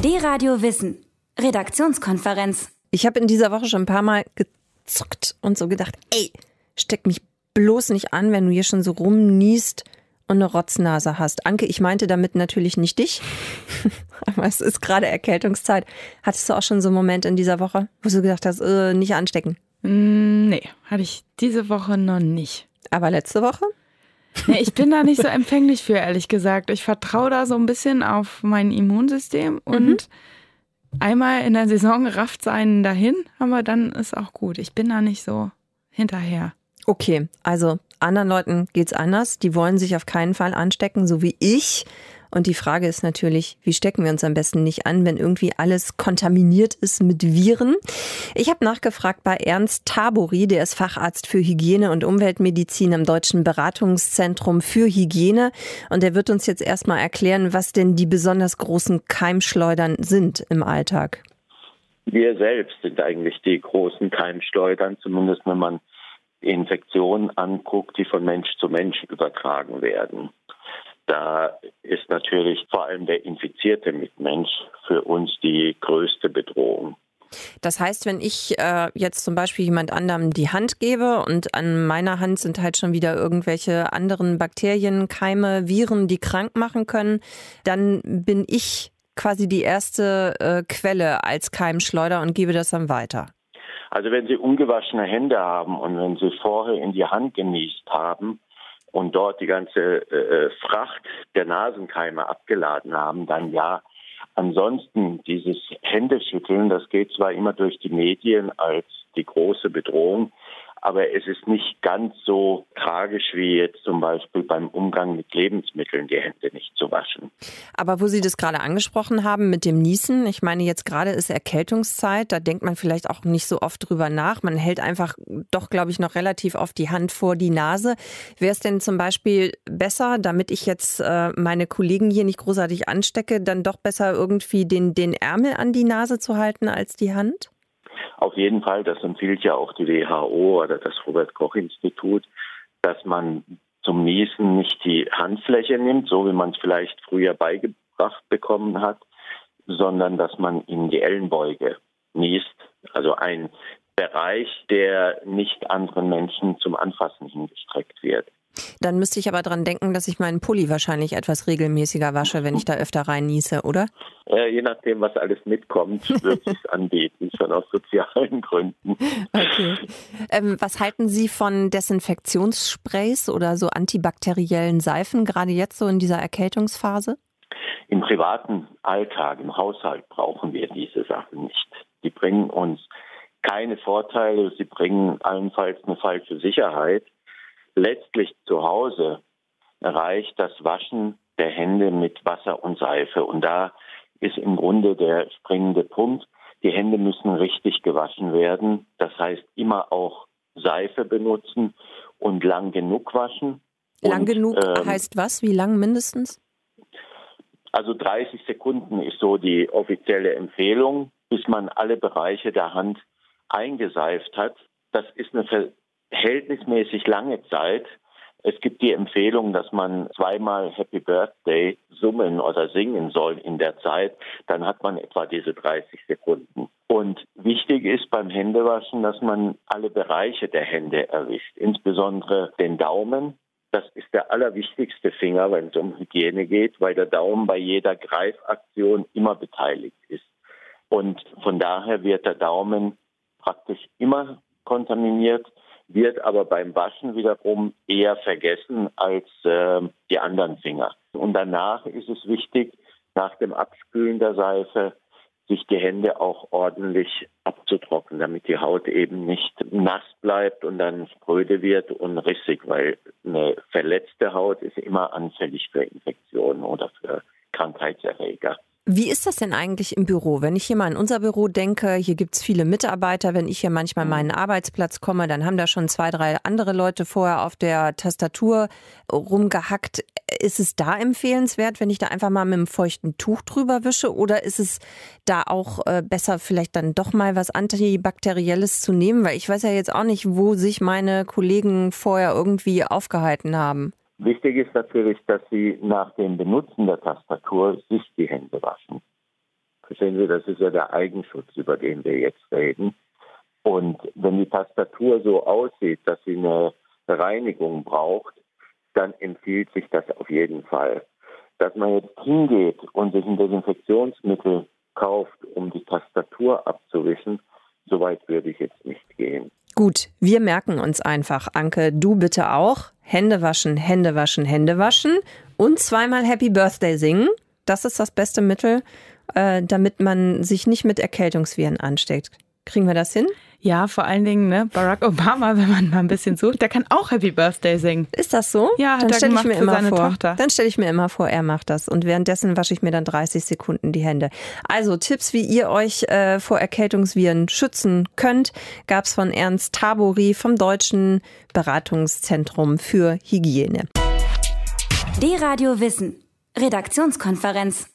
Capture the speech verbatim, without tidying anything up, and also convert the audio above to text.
D-Radio Wissen. Redaktionskonferenz. Ich habe in dieser Woche schon ein paar Mal gezuckt und so gedacht, ey, steck mich bloß nicht an, wenn du hier schon so rumniest und eine Rotznase hast. Anke, ich meinte damit natürlich nicht dich, aber es ist gerade Erkältungszeit. Hattest du auch schon so einen Moment in dieser Woche, wo du gedacht hast, äh, nicht anstecken? Nee, hatte ich diese Woche noch nicht. Aber letzte Woche? Nee, ich bin da nicht so empfänglich für, ehrlich gesagt. Ich vertraue da so ein bisschen auf mein Immunsystem und mhm. einmal in der Saison rafft es einen dahin, aber dann ist auch gut. Ich bin da nicht so hinterher. Okay, also anderen Leuten geht's anders. Die wollen sich auf keinen Fall anstecken, so wie ich. Und die Frage ist natürlich, wie stecken wir uns am besten nicht an, wenn irgendwie alles kontaminiert ist mit Viren? Ich habe nachgefragt bei Ernst Tabori, der ist Facharzt für Hygiene und Umweltmedizin am Deutschen Beratungszentrum für Hygiene. Und der wird uns jetzt erstmal erklären, was denn die besonders großen Keimschleudern sind im Alltag. Wir selbst sind eigentlich die großen Keimschleudern, zumindest wenn man Infektionen anguckt, die von Mensch zu Mensch übertragen werden. Da ist natürlich vor allem der infizierte Mitmensch für uns die größte Bedrohung. Das heißt, wenn ich äh, jetzt zum Beispiel jemand anderem die Hand gebe und an meiner Hand sind halt schon wieder irgendwelche anderen Bakterien, Keime, Viren, die krank machen können, dann bin ich quasi die erste äh, Quelle als Keimschleuder und gebe das dann weiter. Also wenn Sie ungewaschene Hände haben und wenn Sie vorher in die Hand genießt haben, und dort die ganze äh, Fracht der Nasenkeime abgeladen haben, dann ja. Ansonsten dieses Händeschütteln, das geht zwar immer durch die Medien als die große Bedrohung, aber es ist nicht ganz so tragisch wie jetzt zum Beispiel beim Umgang mit Lebensmitteln die Hände nicht zu waschen. Aber wo Sie das gerade angesprochen haben mit dem Niesen, ich meine jetzt gerade ist Erkältungszeit, da denkt man vielleicht auch nicht so oft drüber nach. Man hält einfach doch, glaube ich, noch relativ oft die Hand vor die Nase. Wäre es denn zum Beispiel besser, damit ich jetzt äh, meine Kollegen hier nicht großartig anstecke, dann doch besser irgendwie den, den Ärmel an die Nase zu halten als die Hand? Auf jeden Fall, das empfiehlt ja auch die W H O oder das Robert-Koch-Institut, dass man zum Niesen nicht die Handfläche nimmt, so wie man es vielleicht früher beigebracht bekommen hat, sondern dass man in die Ellenbeuge niest. Also ein Bereich, der nicht anderen Menschen zum Anfassen hingestreckt wird. Dann müsste ich aber dran denken, dass ich meinen Pulli wahrscheinlich etwas regelmäßiger wasche, wenn ich da öfter rein niese, oder? Äh, je nachdem, was alles mitkommt, würde ich es anbieten, schon aus sozialen Gründen. Okay. Ähm, was halten Sie von Desinfektionssprays oder so antibakteriellen Seifen, gerade jetzt so in dieser Erkältungsphase? Im privaten Alltag, im Haushalt brauchen wir diese Sachen nicht. Die bringen uns keine Vorteile, sie bringen allenfalls eine falsche Sicherheit. Letztlich zu Hause reicht das Waschen der Hände mit Wasser und Seife. Und da ist im Grunde der springende Punkt. Die Hände müssen richtig gewaschen werden. Das heißt, immer auch Seife benutzen und lang genug waschen. Lang und, genug ähm, heißt was? Wie lang mindestens? Also dreißig Sekunden ist so die offizielle Empfehlung, bis man alle Bereiche der Hand eingeseift hat. Das ist eine verhältnismäßig lange Zeit. Es gibt die Empfehlung, dass man zweimal Happy Birthday summen oder singen soll in der Zeit. Dann hat man etwa diese dreißig Sekunden. Und wichtig ist beim Händewaschen, dass man alle Bereiche der Hände erwischt, insbesondere den Daumen. Das ist der allerwichtigste Finger, wenn es um Hygiene geht, weil der Daumen bei jeder Greifaktion immer beteiligt ist. Und von daher wird der Daumen praktisch immer kontaminiert, wird aber beim Waschen wiederum eher vergessen als äh, die anderen Finger. Und danach ist es wichtig, nach dem Abspülen der Seife, sich die Hände auch ordentlich abzutrocknen, damit die Haut eben nicht nass bleibt und dann spröde wird und rissig, weil eine verletzte Haut ist immer anfällig für Infektionen oder für Krankheitserreger. Wie ist das denn eigentlich im Büro? Wenn ich hier mal an unser Büro denke, hier gibt's viele Mitarbeiter. Wenn ich hier manchmal meinen Arbeitsplatz komme, dann haben da schon zwei, drei andere Leute vorher auf der Tastatur rumgehackt. Ist es da empfehlenswert, wenn ich da einfach mal mit einem feuchten Tuch drüber wische? Oder ist es da auch äh, besser, vielleicht dann doch mal was Antibakterielles zu nehmen? Weil ich weiß ja jetzt auch nicht, wo sich meine Kollegen vorher irgendwie aufgehalten haben. Wichtig ist natürlich, dass Sie nach dem Benutzen der Tastatur sich die Hände waschen. Sehen Sie, das ist ja der Eigenschutz, über den wir jetzt reden. Und wenn die Tastatur so aussieht, dass sie eine Reinigung braucht, dann empfiehlt sich das auf jeden Fall. Dass man jetzt hingeht und sich ein Desinfektionsmittel kauft, um die Tastatur abzuwischen, so weit würde ich jetzt nicht gehen. Gut, wir merken uns einfach, Anke, du bitte auch. Hände waschen, Hände waschen, Hände waschen und zweimal Happy Birthday singen. Das ist das beste Mittel, äh, damit man sich nicht mit Erkältungsviren ansteckt. Kriegen wir das hin? Ja, vor allen Dingen, ne, Barack Obama, wenn man mal ein bisschen sucht, der kann auch Happy Birthday singen. Ist das so? Ja, hat dann er stelle ich gemacht mir für immer seine vor. Tochter. Dann stelle ich mir immer vor, er macht das. Und währenddessen wasche ich mir dann dreißig Sekunden die Hände. Also Tipps, wie ihr euch äh, vor Erkältungsviren schützen könnt, gab es von Ernst Tabori vom Deutschen Beratungszentrum für Hygiene. D-Radio Wissen. Redaktionskonferenz.